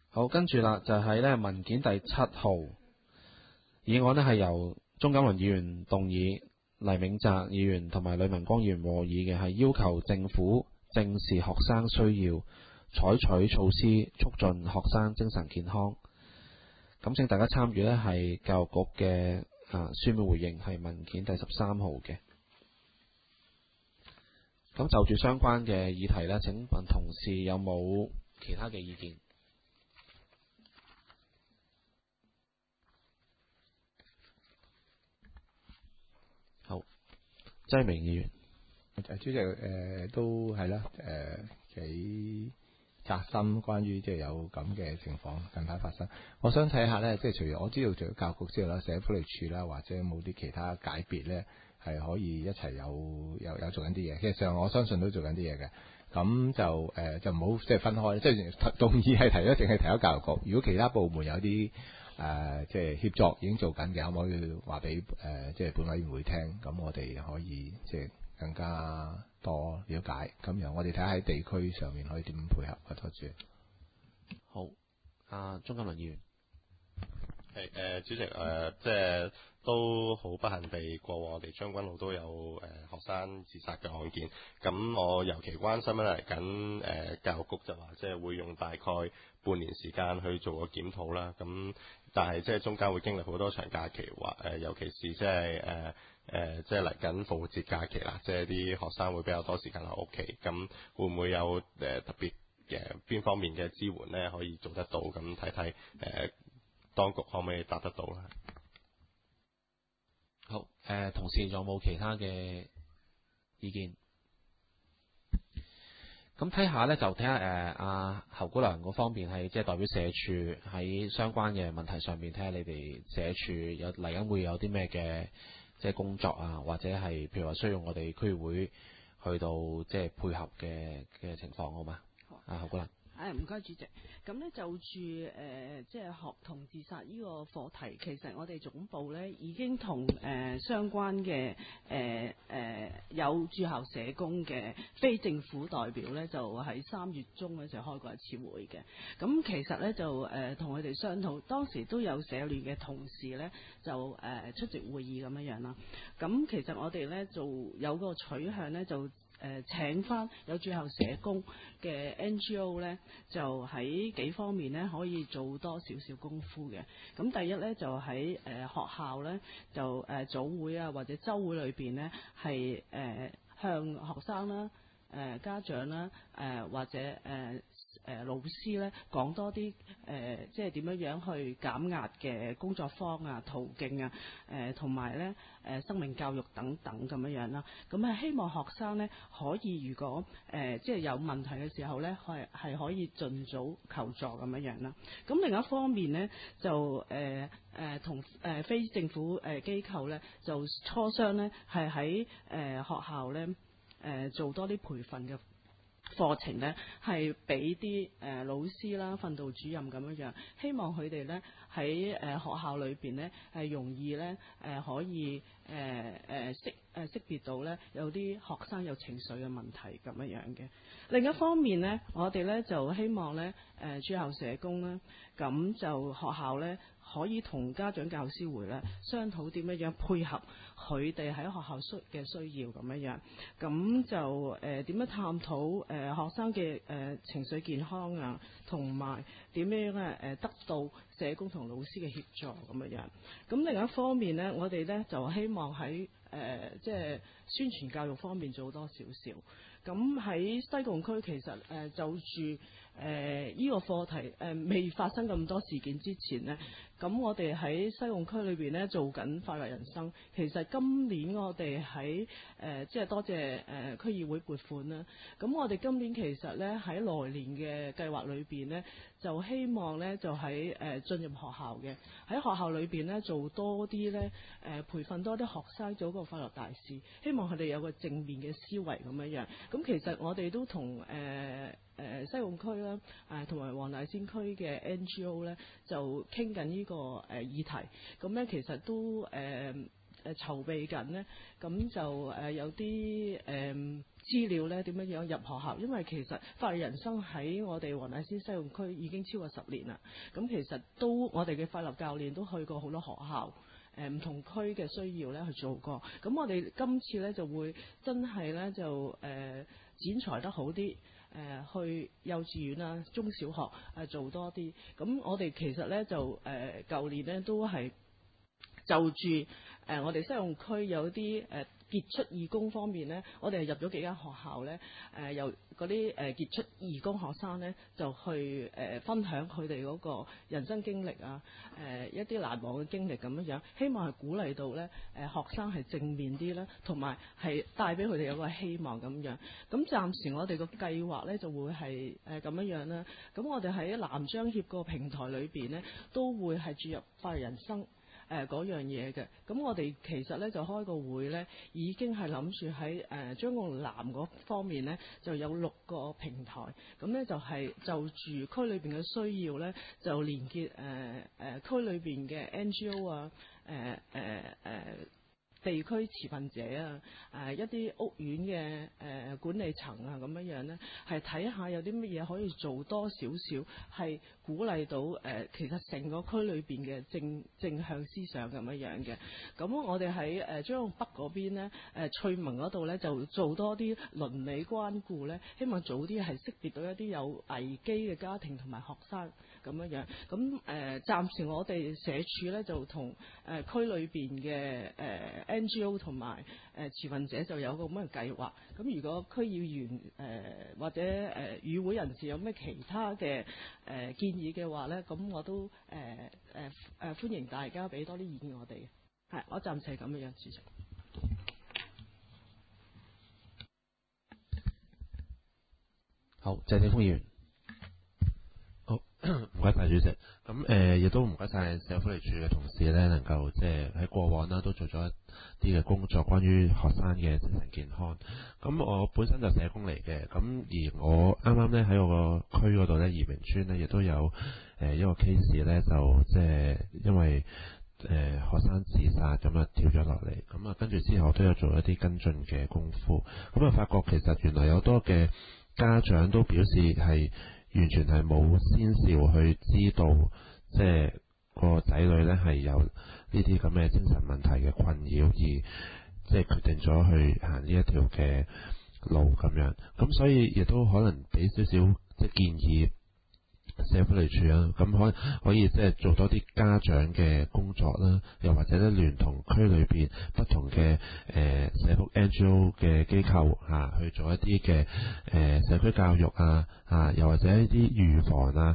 好，跟住啦，就係呢文件第7號議案呢係由鍾錦麟議員動議，黎銘澤議員同埋呂文光議員和議嘅，係要求政府正視學生需要，採取措施促進學生精神健康。咁請大家參與呢係教育局嘅書面回應，係文件第13號嘅。咁就住相關嘅議題呢，請問同事有冇其他嘅意見？好，周明議員。 主席，都係啦，幾扎心，關於即係有咁嘅情況近排發生。我想睇下咧，即係除咗我知道除咗教育局之外啦，社會福利署啦，或者冇啲其他界別咧，係可以一齊有做緊啲嘢。其實上我相信都做緊啲嘢嘅。咁就唔好即係分開，即係動議係提咗，淨係提咗教育局。如果其他部門有啲即係協作已經做緊嘅，可唔可以話俾即係本委員會聽？咁我哋可以即係更加多了解。咁然後我哋睇下喺地區上面可以點配合。多謝。 好，鍾錦麟議員。 主席，即係都好不幸地，過往我哋將軍澳都有學生自殺嘅案件。咁我尤其關心嚟緊教育局就話，即係會用大概半年時間去做個檢討啦。咁但係即係中間會經歷好多長假期，尤其是即係即係嚟緊復活節假期啦，即係啲學生會比較多時間喺屋企。咁會唔會有特別邊方面嘅支援呢？可以做得到？咁睇睇當局可唔可以答得到啦？ 好，同事仲有冇其他嘅意見？咁睇下呢，就睇下阿侯姑娘嗰方面係即係代表社署喺相關嘅問題上面，睇下你哋社署有嚟緊會有啲咩嘅即係工作啊，或者係譬如話需要我哋區議會去到即係配合嘅情況，好嘛？好，侯姑娘。 唔該主席。咁呢就住即係學童自殺呢個課題，其實我哋總部呢已經同相關嘅有駐校社工嘅非政府代表呢，就喺3月中呢就開過一次會嘅。咁其實呢，就同佢哋商討，當時都有社聯嘅同事呢，就出席會議咁樣啦。咁其實我哋呢，就有個取向呢，就請翻有駐校社工嘅 NGO 呢，就喺幾方面呢可以做多少少功夫嘅。咁第一呢，就喺學校呢，就早會啊或者週會裏邊呢，係向學生啦、家長啦、或者老師呢講多啲即係點樣去減壓嘅工作坊啊、途徑啊、同埋呢生命教育等等咁樣啦。咁希望學生呢可以如果即係有問題嘅時候呢，係可以盡早求助咁樣啦。咁另一方面呢，就同非政府機構呢，就磋商呢係喺學校呢做多啲培訓嘅課程呢，係俾啲老師啦、訓導主任咁樣，希望佢哋呢喺學校裏邊呢係容易呢可以識別到呢有啲學生有情緒嘅問題咁樣嘅。另一方面呢，我哋呢就希望呢駐校社工呢，咁就學校呢可以同家長教師會呢商討點樣配合佢哋喺學校嘅需要咁樣，咁就點樣探討學生嘅情緒健康啊，同埋點樣得到社工同老師嘅協助咁樣。咁另一方面呢，我哋呢就希望喺即係宣傳教育方面做多少少。咁喺西貢區其實就住呢個課題未發生咁多事件之前呢，咁我哋喺西貢區裏邊呢做緊快樂人生。其實今年我哋喺即係多謝區議會撥款啦。咁我哋今年其實呢喺來年嘅計劃裏邊呢，就希望呢就喺進入學校嘅喺學校裏邊呢做多啲呢培訓多啲學生做一個快樂大使，希望佢哋有個正面嘅思維咁樣。咁其實我哋都同西貢區啦，同埋黃大仙區嘅 NGO 咧，就傾緊呢個議題。咁咧其實都籌備緊呢，咁就有啲資料咧點樣入學校，因為其實法律人生喺我哋黃大仙西用區已經超過10年啦。咁其實我哋嘅法律教練都去過好多學校，唔同區嘅需要咧去做過。咁我哋今次咧就會真係咧就剪裁得好啲。去幼稚園啦、中小學做多啲。咁我哋其實咧就舊年咧都係就住我哋西用區有啲傑出義工方面咧，我哋係入咗幾間學校咧，由嗰啲傑出義工學生咧就去分享佢哋嗰個人生經歷啊，一啲難忘嘅經歷咁樣，希望係鼓勵到咧學生係正面啲啦，同埋係帶俾佢哋有個希望咁樣。咁暫時我哋個計劃咧就會係咁樣啦。咁我哋喺南張協個平台裏邊咧，都會係注入法律人生。嗰樣嘢嘅，咁我哋其實咧就開個會咧，已經係諗住喺將軍澳南嗰方面咧，就有6個平台，咁咧就係就住區裏邊嘅需要咧，就連結區裏邊嘅 NGO 啊，地區持份者啊，一啲屋苑嘅管理層啊咁樣咧，係睇下有啲乜嘢可以做多少少，係鼓勵到其實成個區裏邊嘅正向思想咁樣嘅。咁我哋喺將軍澳北嗰邊咧，翠盟嗰度咧就做多啲鄰里關顧咧，希望早啲係識別到一啲有危機嘅家庭同埋學生咁樣。咁暫時我哋社署咧就同區裏邊嘅NGO 同埋持份者就有個咁嘅計劃。咁如果區議員或者與會人士有咩其他嘅建議嘅話咧，咁我都歡迎大家俾多啲意見我哋。係，我暫時係咁樣，主席。 好，謝霆鋒議員。 好，唔該晒主席。咁亦都唔該晒社會福利署嘅同事咧，能夠即係喺過往啦，都做咗一啲嘅工作，關於學生嘅精神健康。咁我本身就社工嚟嘅，咁而我啱啱咧喺我個區嗰度咧，移明村咧亦都有一個 case 咧，就即係因為學生自殺咁啊跳咗落嚟，咁啊跟住之後都有做一啲跟進嘅功夫，咁啊發覺其實原來有多嘅家長都表示係完全係冇先兆去知道，即係個仔女咧係有呢啲咁嘅精神問題嘅困擾，而即係決定咗去行呢一條嘅路咁樣。咁所以亦都可能俾少少即係建議社福利署啊，咁可以即係做多啲家長嘅工作啦，又或者咧聯同區裏邊不同嘅社福 NGO 嘅機構去做一啲嘅社區教育啊，又或者一啲預防啊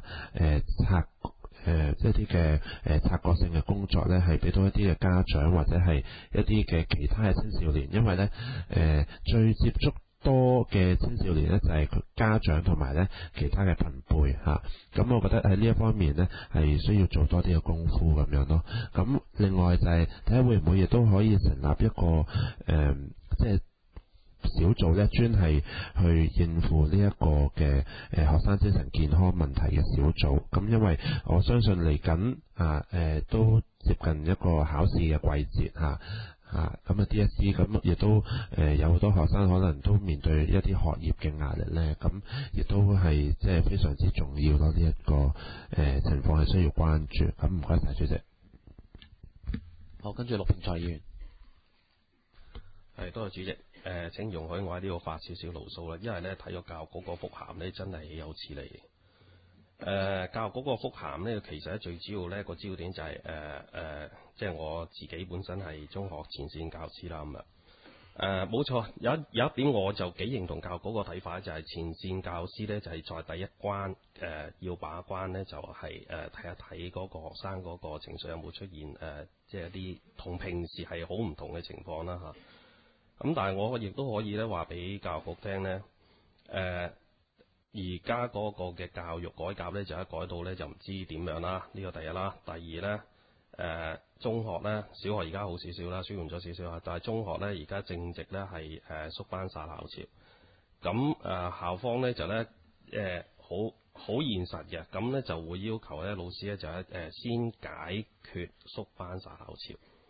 即係啲嘅察覺性嘅工作咧，係俾到一啲嘅家長或者係一啲嘅其他嘅青少年，因為咧最接觸多嘅青少年咧就係家長同埋咧其他嘅朋輩咁我覺得喺呢一方面咧係需要做多啲嘅功夫咁樣咯。咁另外就係睇下會唔會亦都可以成立一個即係小組咧，專係去應付呢一個嘅學生精神健康問題嘅小組。咁因為我相信嚟緊都接近一個考試嘅季節咁啊 DSE 咁亦都有好多學生可能都面對一啲學業嘅壓力咧，咁亦都係即係非常之重要咯。呢一個情況係需要關注。咁唔該晒主席。 好，跟住陸平才議員。 係，多謝主席。請容許我喺呢度發少少牢騷啦，因為咧睇咗教育局個覆函咧，真係有此理。教育局個覆函咧，其實咧最主要咧個焦點就係即係我自己本身係中學前線教師啦咁啊。冇錯，有一點我就幾認同教育局個睇法，就係前線教師咧就係在第一關要把關咧，就係睇一睇嗰個學生嗰個情緒有冇出現即係一啲同平時係好唔同嘅情況啦嚇。咁但係我亦都可以咧話俾教育局聽咧，而家嗰個嘅教育改革咧就一改到咧就唔知點樣啦，呢個第一啦。第二咧中學咧，小學而家好少少啦，舒緩咗少少啊，但係中學咧而家正值咧係縮班殺校潮。咁校方咧就咧好現實嘅，咁咧就會要求咧老師咧就先解決縮班殺校潮。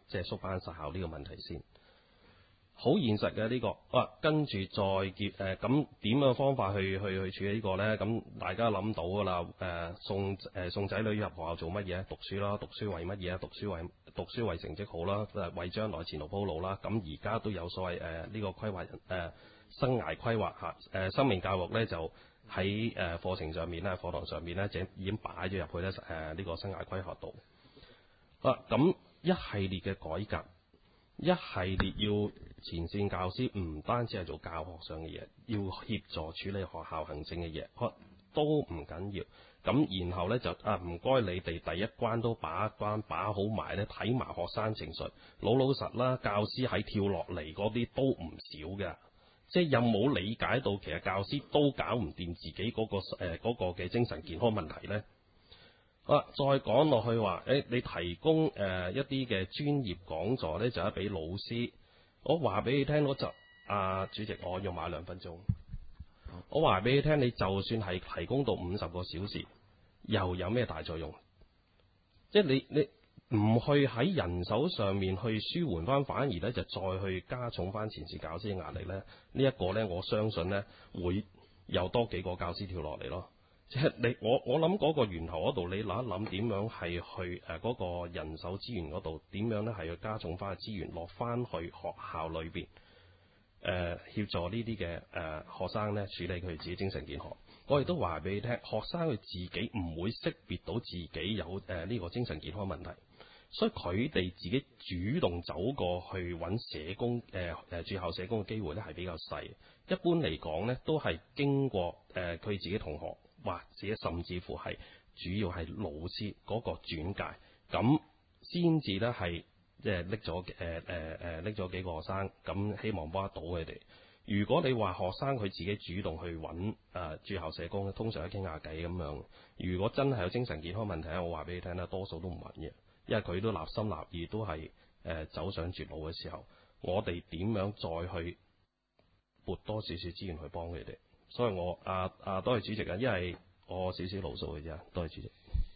即係縮班殺校呢個問題先。好現實嘅呢個，跟住再結咁點樣方法去處理呢個呢？咁大家諗到㗎啦，送仔女入學校做乜嘢？讀書啦，讀書為乜嘢？讀書為成績好啦，為將來前途鋪路啦。咁而家都有所謂呢個規劃生涯規劃嚇，生命教育呢就喺課程上面咧，課堂上面呢，就已經擺咗入去咧呢個生涯規劃度。咁一系列嘅改革。一系列要前線教師唔單止係做教學上嘅嘢，要協助處理學校行政嘅嘢，都唔緊要。咁然後呢，就唔該你哋第一關都把關把好埋呢，睇埋學生情緒，老實啦。教師喺跳落嚟嗰啲都唔少嘅，即係有冇理解到其實教師都搞唔掂自己嗰個嘅精神健康問題呢？再講落去話，你提供一啲嘅專業講座呢，就係俾老師。我話俾你聽嗰就，主席，我用埋2分鐘。我話俾你聽，你就算係提供到50個小時，又有咩大作用？即係你唔去喺人手上面去舒緩翻，反而呢就再去加重翻前線教師嘅壓力呢。呢一個呢，我相信呢會有多幾個教師跳落嚟咯。即係我諗嗰個源頭嗰度，你諗一諗點樣係去嗰個人手資源嗰度，點樣呢係去加重翻嘅資源落翻去學校裏邊，協助呢啲嘅學生呢處理佢自己精神健康。我亦都話俾你聽，學生佢自己唔會識別到自己有呢個精神健康問題，所以佢哋自己主動走過去揾社工駐校社工嘅機會呢係比較細。一般嚟講呢，都係經過佢自己同學。或者甚至乎係主要係老師嗰個轉介，咁先至咧係即係拎咗幾個學生，咁希望幫得到佢哋。如果你話學生佢自己主動去揾駐校社工咧，通常都傾下偈咁樣。如果真係有精神健康問題咧，我話俾你聽咧，多數都唔揾嘅，因為佢都立心立意，都係走上絕路嘅時候，我哋點樣再去撥多少少資源去幫佢哋？所以我多謝主席啊，因為我少少牢騷嘅啫，多謝主席。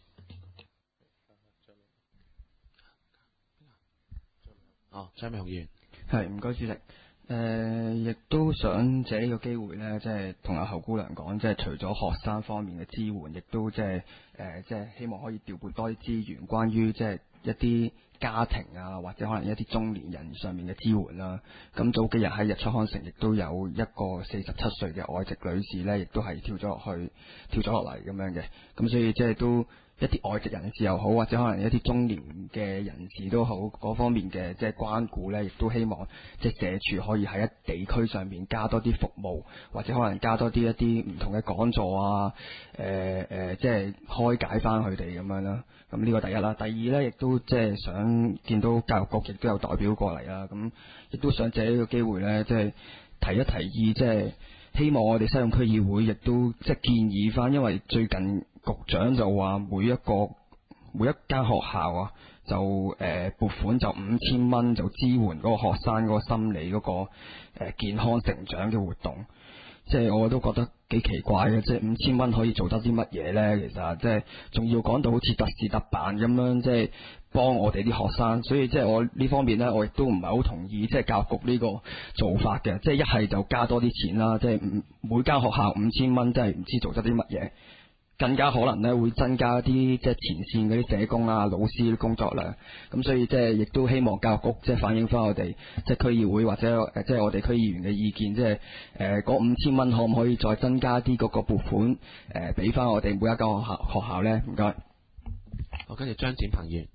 張美雄議員， 係唔該主席。亦都想借呢個機會呢，即係同阿侯姑娘講，即係除咗學生方面嘅支援，亦都即係希望可以調撥多啲資源，關於即係一啲家庭啊，或者可能一啲中年人上面嘅支援啦。咁早幾日喺日出康城亦都有一個47歲嘅外籍女士呢，亦都係跳咗落嚟咁樣嘅。咁所以即係都一啲外籍人士又好，或者可能一啲中年嘅人士都好，嗰方面嘅即係關顧呢，亦都希望即係社署可以喺一地區上面加多啲服務，或者可能加多啲一啲唔同嘅講座啊，即係開解翻佢哋咁樣啦。咁呢個第一啦，第二呢，亦都即係想見到教育局亦都有代表過嚟啦。咁亦都想借呢個機會呢，即係提一提議，即係希望我哋西貢區議會亦都即係建議翻，因為最近局長就話每一間學校啊，就撥款就5000蚊，就支援嗰個學生嗰個心理嗰個健康成長嘅活動。即係我都覺得幾奇怪嘅，即係5000蚊可以做得啲乜嘢呢？其實即係仲要講到好似特事特辦咁樣，即係幫我哋啲學生。所以即係我呢方面呢，我亦都唔係好同意即係教育局呢個做法嘅。即係一係就加多啲錢啦，即係每間學校5000蚊，真係唔知做得啲乜嘢。更加可能咧會增加啲即係前線嗰啲社工啊、老師啲工作量，咁所以即係亦都希望教育局即係反映翻我哋即係區議會或者即係我哋區議員嘅意見，即係嗰5000蚊可唔可以再增加啲嗰個撥款俾翻我哋每一間學校咧？唔該。 好，跟住張展鵬議員。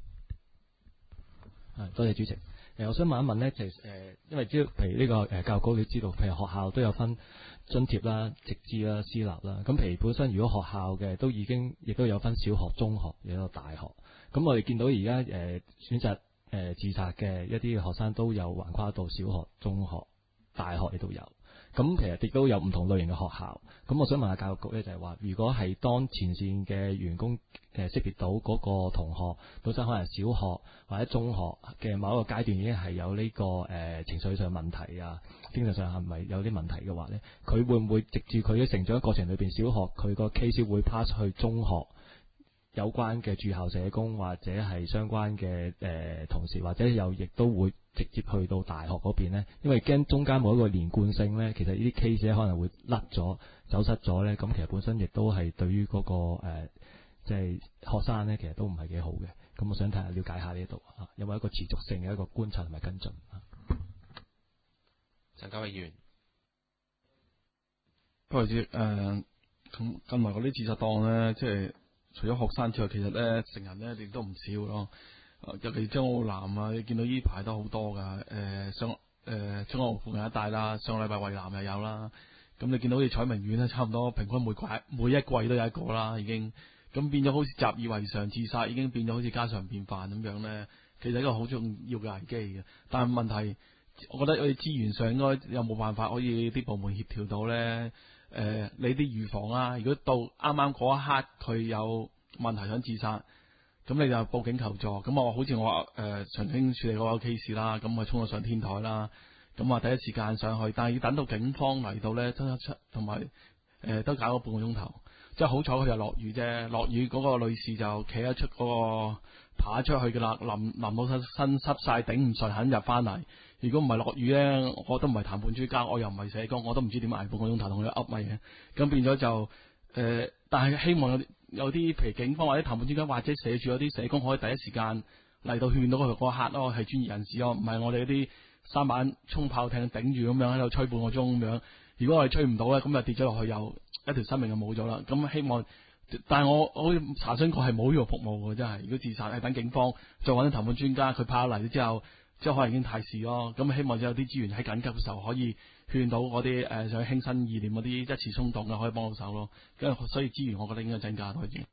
多謝主席。我想問一問咧，其實因為譬如呢個教育局你知道，譬如學校都有分津貼啦、直資啦、私立啦。咁譬如本身如果學校嘅都已經亦都有分小學、中學，亦都有大學。咁我哋見到而家選擇自殺嘅一啲學生都有橫跨到小學、中學、大學亦都有。咁其實亦都有唔同類型嘅學校。咁我想問下教育局咧，就係話，如果係當前線嘅員工識別到嗰個同學本身可能小學或者中學嘅某一個階段已經係有呢個情緒上問題啊，精神上係咪有啲問題嘅話咧，佢會唔會藉住佢嘅成長過程裏邊，小學佢個 case 會 pass 去中學， 有關嘅駐校社工或者係相關嘅同事，或者亦都會直接去到大學嗰邊咧，因為驚中間冇一個連貫性咧，其實呢啲 case 可能會甩咗、走失咗咧，咁其實本身亦都係對於嗰個即係學生咧，其實都唔係幾好嘅。咁我想睇下了解下呢度有冇一個持續性嘅一個觀察同埋跟進陳家偉議員， 不過近來嗰啲自殺檔咧，即係除咗學生之外，其實咧成人咧亦都唔少咯。尤其將澳南啊，你見到呢排都好多噶。將軍澳附近一帶啦，上個禮拜惠南又有啦。咁你見到好似彩明苑咧，差唔多平均每一季都有一個啦，已經。咁變咗好似習以為常，自殺已經變咗好似家常便飯咁樣咧。其實一個好重要嘅危機嘅。但係問題，我覺得我哋資源上應該有冇辦法可以啲部門協調到咧？你啲預防啊，如果到啱啱嗰一刻佢有問題想自殺，咁你就報警求助。咁我好似我曾經處理過個 case 啦，咁我衝咗上天台啦，咁第一時間上去，但係要等到警方嚟到咧，同埋都搞咗半個鐘頭。即係好彩佢就落雨啫，落雨嗰個女士就企得出嗰個爬出去㗎啦，淋到身濕晒，頂唔順肯入翻嚟。如果唔係落雨咧，我都唔係談判專家，我又唔係社工，我都唔知點捱半個鐘頭同佢噏乜嘢。咁變咗就但係希望有啲譬如警方或者談判專家或者社署有啲社工可以第一時間嚟到勸到佢嗰刻咯，係專業人士咯，唔係我哋嗰啲三板衝炮艇頂住咁樣喺度吹半個鐘咁樣。如果我哋吹唔到咧，咁就跌咗落去，又一條生命就冇咗啦。咁希望，但係我查詢過係冇呢個服務嘅，真係。如果自殺係等警方再揾啲談判專家，佢派嚟咗之後，即係可能已經太遲咯。咁希望有啲資源喺緊急嘅時候可以勸到嗰啲想輕生意念嗰啲一時衝動嘅，可以幫到手咯。咁所以資源我覺得應該增加多啲。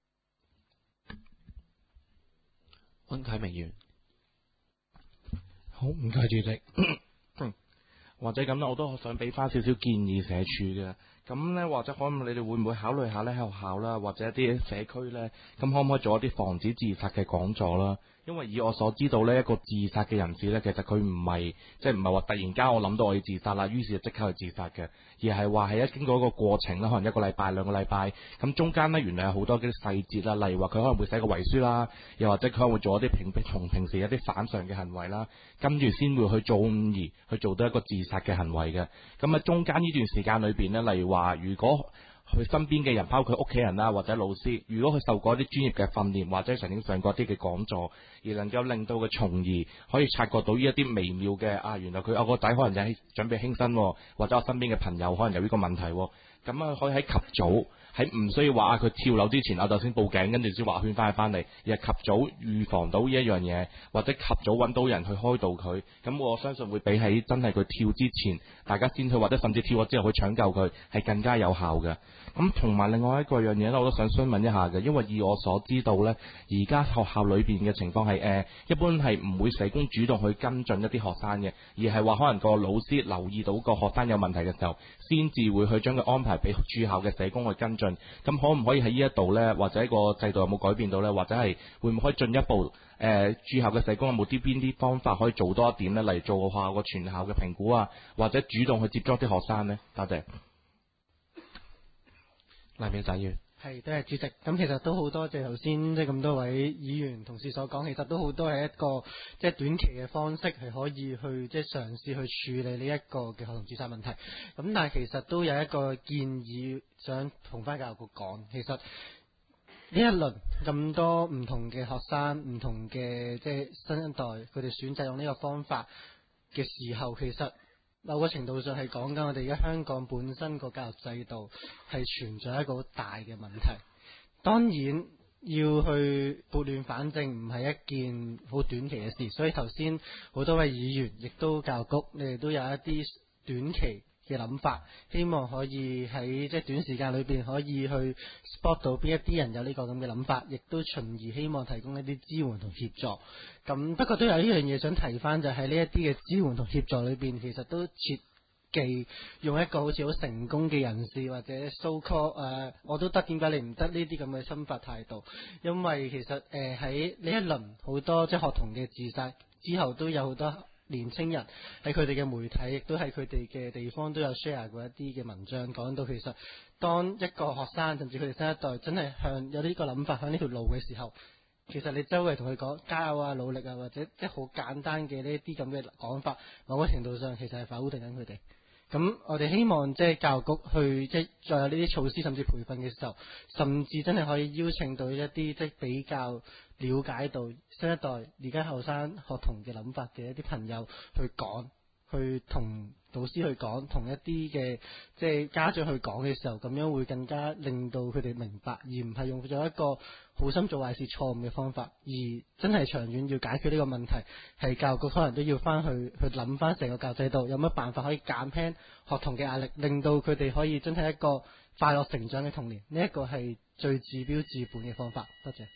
溫啟明議員， 好，唔該主席。或者咁咧，我都想俾翻少少建議社署嘅。咁咧，或者可能你哋會唔會考慮下咧，喺學校啦，或者一啲社區咧，咁可唔可以做一啲防止自殺嘅講座啦？因為以我所知道呢，一個自殺嘅人士咧，其實佢唔係即係唔係話突然間我諗到我要自殺啦，於是就即刻去自殺嘅，而係話係經過一個過程啦，可能1個禮拜、2個禮拜，咁中間呢，原來有好多啲細節啦，例如話佢可能會寫個遺書啦，又或者佢可能會做一啲同平時一啲反常嘅行為啦，跟住先會去去做到一個自殺嘅行為嘅。咁中間呢段時間裏邊呢，例如話如果佢身邊嘅人，包括屋企人啦，或者老師，如果佢受過一啲專業嘅訓練，或者曾經上過一啲嘅講座，而能夠令到佢從而可以察覺到呢一啲微妙嘅原來佢個仔可能就係準備輕生，或者我身邊嘅朋友可能有呢個問題，咁可以喺及早，喺唔需要話佢跳樓之前就先報警，跟住先話勸翻嚟，而係及早預防到呢一樣嘢，或者及早揾到人去開導佢。咁我相信會比起真係佢跳之前，大家先去，或者甚至跳咗之後去搶救佢，係更加有效嘅。咁同埋另外一個樣嘢咧，我都想詢問一下嘅，因為以我所知道呢，而家學校裏邊嘅情況係一般係唔會社工主動去跟進一啲學生嘅，而係話可能個老師留意到個學生有問題嘅時候，先至會去將佢安排俾駐校嘅社工去跟進。咁可唔可以喺呢一度呢？或者個制度有冇改變到呢？或者係會唔會可以進一步駐校嘅社工有冇邊啲方法可以做多一點呢？嚟做下個全校嘅評估啊，或者主動去接觸啲學生呢？多謝。 黎明仔員， 係，多謝主席。咁其實都好多謝頭先即係咁多位議員同事所講，其實都好多係一個即係短期嘅方式係可以去即係嘗試去處理呢一個嘅學童自殺問題。咁但係其實都有一個建議想同翻教育局講，其實呢一輪咁多唔同嘅學生、唔同嘅即係新一代，佢哋選擇用呢個方法嘅時候，其實某個程度上係講緊我哋而家香港本身個教育制度係存在一個好大嘅問題。當然要去撥亂反正唔係一件好短期嘅事，所以頭先好多位議員亦都教育局，你哋都有一啲短期嘅諗法，希望可以喺即係短時間裏邊可以去 spot 到邊一啲人有呢個咁嘅諗法，亦都循而希望提供一啲支援同協助。咁不過都有呢樣嘢想提翻，就係呢一啲嘅支援同協助裏邊，其實都切忌用一個好似好成功嘅人士或者 so call 我都得，點解你唔得呢啲咁嘅心法態度？因為其實喺呢一輪好多即係學童嘅自殺之後，都有好多年青人喺佢哋嘅媒體，亦都喺佢哋嘅地方都有 share 過一啲嘅文章，講到其實當一個學生甚至佢哋新一代真係向有呢個諗法向呢條路嘅時候，其實你周圍同佢講加油啊、努力啊，或者即係好簡單嘅呢啲咁嘅講法，某個程度上其實係否定緊佢哋。咁我哋希望即係教育局去即係再有呢啲措施，甚至培訓嘅時候，甚至真係可以邀請到一啲即係比較了解到新一代而家後生學童嘅諗法嘅一啲朋友去講，去同導師去講，同一啲嘅即係家長去講嘅時候，咁樣會更加令到佢哋明白，而唔係用咗一個好心做壞事錯誤嘅方法，而真係長遠要解決呢個問題，係教育局可能都要翻去諗翻成個教育制度有乜辦法可以減輕學童嘅壓力，令到佢哋可以真係一個快樂成長嘅童年，呢一個係最治標治本嘅方法。多謝。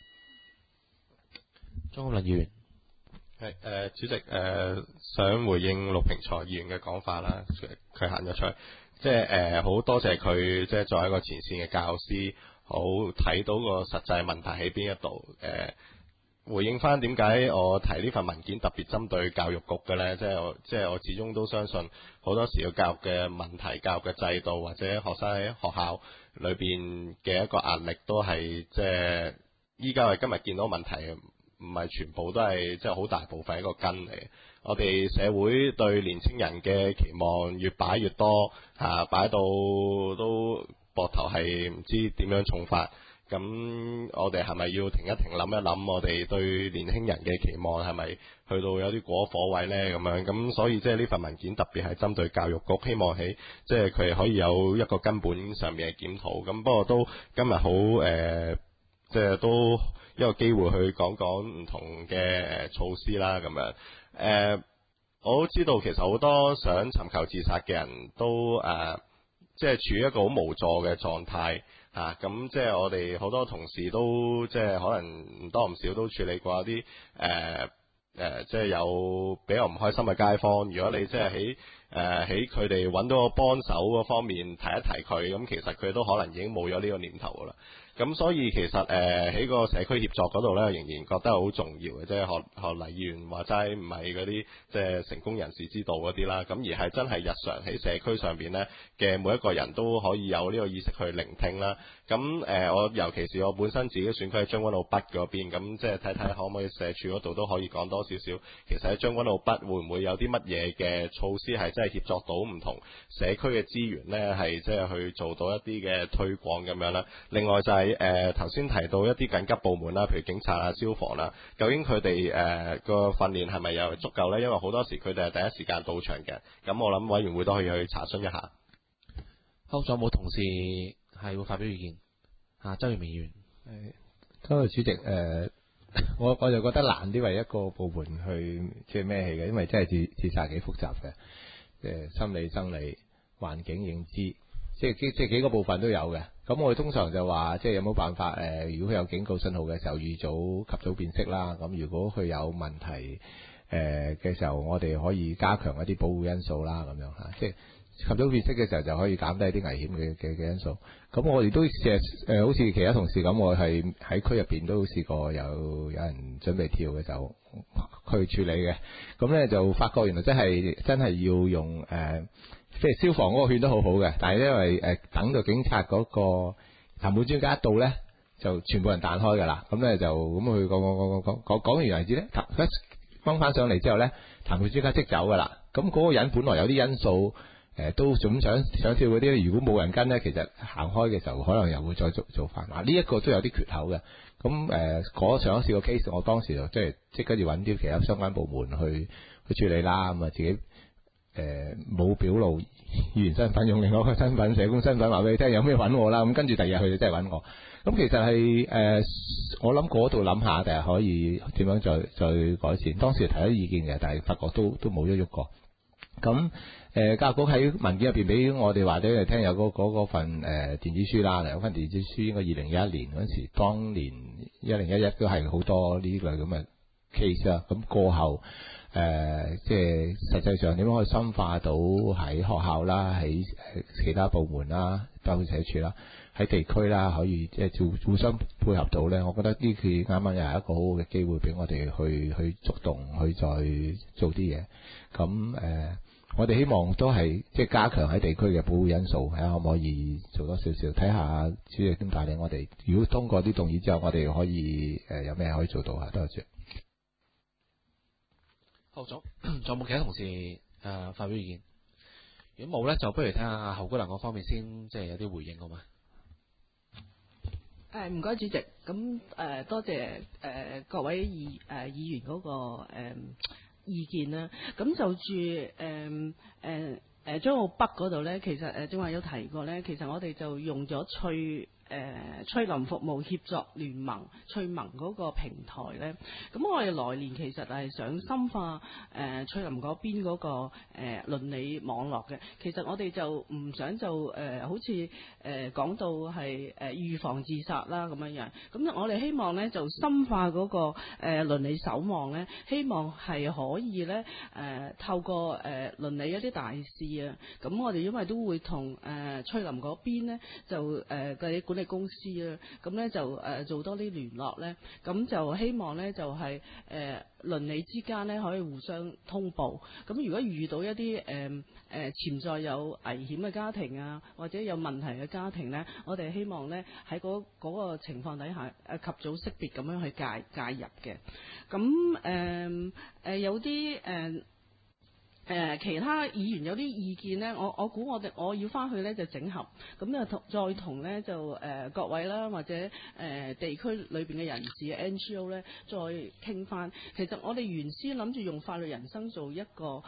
鍾國麟議員。 係主席想回應陸平才議員嘅講法啦，佢行咗出嚟，即係好多謝佢，即係作為一個前線嘅教師，好睇到個實際問題喺邊一度。回應翻點解我提呢份文件特別針對教育局嘅呢？即係我始終都相信好多時個教育嘅問題、教育嘅制度或者學生喺學校裏邊嘅一個壓力，都係即係依家我哋今日見到問題。唔係全部都係即係好大部分一個根嚟。我哋社會對年青人嘅期望越擺越多，擺到都膊頭係唔知點樣重法。咁我哋係咪要停一停諗一諗？我哋對年輕人嘅期望係咪去到有啲過火位呢？咁樣咁，所以即係呢份文件特別係針對教育局，希望喺即係佢可以有一個根本上面嘅檢討。咁不過都今日好即係都一個機會去講講唔同嘅措施啦，咁樣我都知道其實好多想尋求自殺嘅人都即係處於一個好無助嘅狀態嚇，咁即係我哋好多同事都即係可能唔多唔少都處理過一啲即係有比較唔開心嘅街坊。如果你即係喺佢哋揾到個幫手嗰方面提一提佢，咁其實佢都可能已經冇咗呢個念頭㗎啦。咁所以其實喺個社區協作嗰度咧，仍然覺得好重要嘅，即係學黎議員話齋，唔係嗰啲即係成功人士之道嗰啲啦，咁而係真係日常喺社區上邊咧嘅每一個人都可以有呢個意識去聆聽啦。咁我尤其是我本身自己選區喺將軍澳北嗰邊，咁即係睇睇可唔可以社署嗰度都可以講多少少，其實喺將軍澳北會唔會有啲乜嘢嘅措施係真係協作到唔同社區嘅資源咧，係即係去做到一啲嘅推廣咁樣啦。另外就係頭先提到一啲緊急部門啦，譬如警察啊、消防啦，究竟佢哋個訓練係咪有足夠呢？因為好多時佢哋係第一時間到場嘅，咁我諗委員會都可以去查詢一下。 好，仲有冇同事係會發表意見？周耀明議員。 多謝主席。我就覺得難啲為一個部門去即係孭起嘅，因為真係自殺幾複雜嘅，心理、生理、環境、認知，即係幾個部分都有嘅。咁我哋通常就話，即係有冇辦法如果佢有警告信號嘅時候，預早及早辨識啦。咁如果佢有問題嘅時候，我哋可以加強一啲保護因素啦，咁樣嚇，即係及早辨識嘅時候就可以減低啲危險嘅因素。咁我哋都好似其他同事咁，我係喺區入邊都試過有人準備跳嘅時候去處理嘅。咁咧就發覺原來真係要用即係消防嗰個勸都好好嘅，但係因為等到警察嗰個談判專家一到咧，就全部人彈開㗎啦。咁咧就咁佢講完為止咧，掹翻上嚟之後咧，談判專家即走㗎啦。咁嗰個人本來有啲因素都總想跳嗰啲，如果冇人跟咧，其實行開嘅時候可能又會再做翻。呢一個都有啲缺口嘅。咁上一次個 case， 我當時就即刻要揾啲其他相關部門去處理啦。咁自己冇表露議員身份，用另外一個身份、社工身份話俾你聽有咩揾我啦。咁跟住第二日佢就真係揾我。咁其實係我諗嗰度諗下，第日可以點樣再改善。當時提咗意見嘅，但係發覺都冇喐過。咁教育局喺文件入邊俾我哋話俾你聽有嗰份電子書啦，有份電子書應該2021年嗰陣時，當年1011都係好多呢類咁嘅 case 啦。咁過後即係實際上點樣可以深化到喺學校啦，喺其他部門啦，包括社署啦，喺地區啦，可以即係互相配合到咧。我覺得呢次啱啱又係一個好好嘅機會俾我哋去觸動，去再做啲嘢。咁我哋希望都係即係加強喺地區嘅保護因素，睇下可唔可以做多少少，睇下主席點帶領我哋。如果通過啲動議之後，我哋可以有咩可以做到啊？多謝。 好，仲有冇其他同事發表意見？如果冇咧，就不如聽下侯姑娘嗰方面先，即係有啲回應好嘛？ 唔該，主席。咁多謝各位議員嗰個意見啦。咁就住將澳北嗰度咧，其實正話有提過咧，其實我哋就用咗翠林服務協作聯盟翠盟嗰個平台咧，咁我哋來年其實係想深化翠林嗰邊嗰個倫理網絡嘅。其實我哋就唔想就好似講到係預防自殺啦咁樣樣。咁我哋希望咧就深化嗰個倫理守望咧，希望係可以咧透過倫理一啲大事啊。咁我哋因為都會同翠林嗰邊咧就嘅管理公司啦，咁咧就做多啲聯絡咧，咁就希望咧就係鄰里之間咧可以互相通報。咁如果遇到一啲潛在有危險嘅家庭啊，或者有問題嘅家庭咧，我哋希望咧喺嗰個情況底下及早識別咁樣去介入嘅。咁有啲其他議員有啲意見咧，我估我要翻去咧就整合，咁就再同咧就各位啦，或者地區裏邊嘅人士 NGO 咧再傾翻。其實我哋原先諗住用法律人生做一個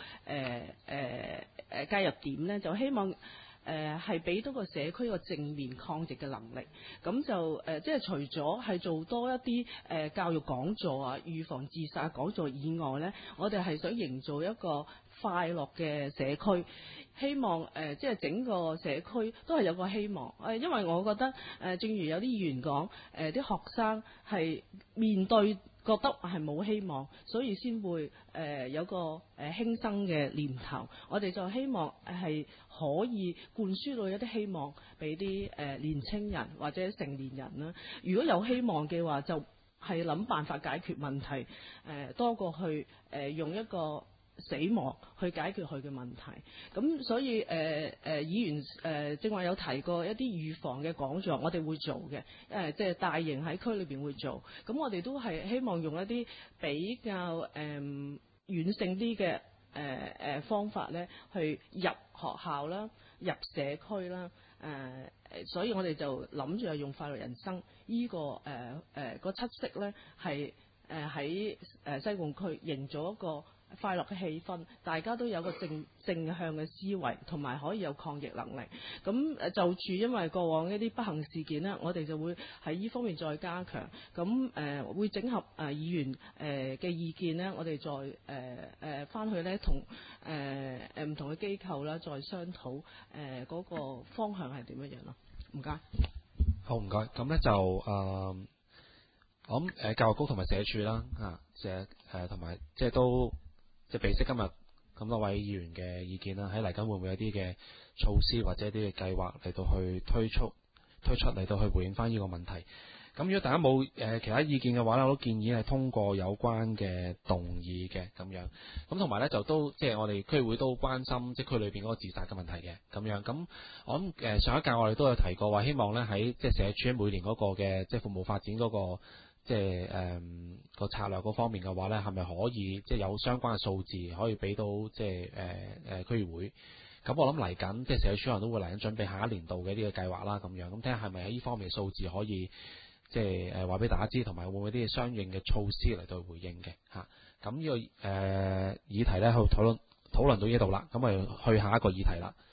介入點咧，就希望係俾到個社區個正面抗疫嘅能力。咁就即係除咗係做多一啲教育講座啊、預防自殺講座以外咧，我哋係想營造一個快樂嘅社區，希望即係整個社區都係有個希望。因為我覺得正如有啲議員講，啲學生係面對覺得係冇希望，所以先會有個輕生嘅念頭。我哋就希望係可以灌輸到一啲希望俾啲年青人或者成年人啦。如果有希望嘅話，就係諗辦法解決問題，多過去用一個死亡去解決佢嘅問題。咁所以議員正話有提過一啲預防嘅講座，我哋會做嘅，即係大型喺區裏邊會做。咁我哋都係希望用一啲比較軟性啲嘅方法咧，去入學校啦、入社區啦。所以我哋就諗住係用法律人生呢個個七色咧，係喺西貢區營造一個快樂嘅氣氛，大家都有個正向嘅思維，同埋可以有抗疫能力。咁就住因為過往一啲不幸事件呢，我哋就會喺呢方面再加強。咁會整合議員嘅意見呢，我哋再翻去呢，同唔同嘅機構啦，再商討嗰個方向係點樣樣咯。唔該。 好，唔該。咁呢就我諗教育局同埋社署啦，同埋即係都。即係備悉今日咁多位議員嘅意見啦，喺嚟緊會唔會有啲嘅措施或者一啲嘅計劃嚟到去推出嚟到去回應翻呢個問題。咁如果大家冇其他意見嘅話咧，我都建議係通過有關嘅動議嘅咁樣。咁同埋咧就都即係我哋區會都關心即係區裏邊嗰個自殺嘅問題嘅咁樣。咁我諗上一屆我哋都有提過話，希望咧喺即係社署每年嗰個嘅即係服務發展嗰個。即係個策略嗰方面嘅話咧，係咪可以即係有相關嘅數字可以俾到即係區議會？咁我諗嚟緊即係社署可能都會嚟緊準備下一年度嘅呢個計劃啦，咁樣咁睇下係咪喺呢方面嘅數字可以即係話俾大家知，同埋會唔會啲相應嘅措施嚟到回應嘅嚇？咁呢個議題咧去討論到呢度啦，咁我哋去下一個議題啦。